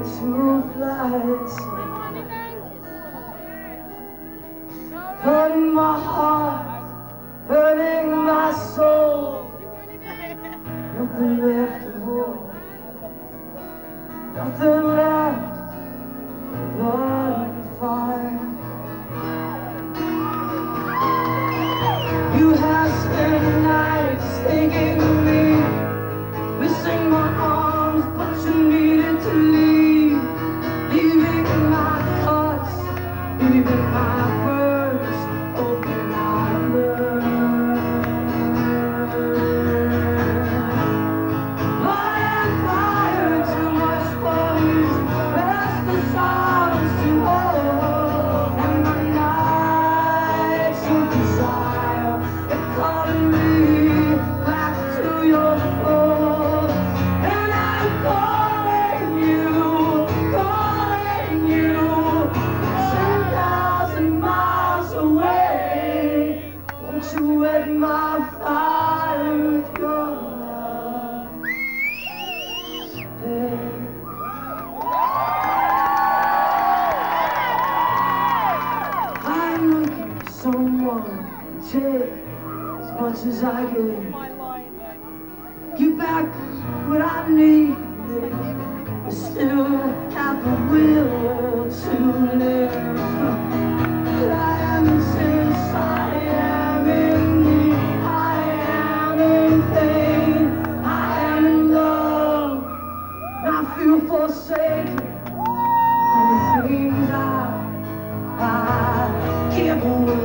to flights, hurting my heart, hurting my soul. Nothing left to hold, nothing left but fire. You have spent nights thinking of me, missing my arms, but you needed to leave, leaving my cuts, leaving my furs, open my blood. I am fired, too much worries, rest the silence to hold, and my nights of desire are calling me back to your fold, and I'm calling you, 10,000 miles away. Won't you wet my fire with your love? Hey. I'm looking for someone to take as much as I give. Give back what I need, I still have the will to live. But I am since I am in need, I am in pain, I am in love, and I feel forsaken. All the things I give away.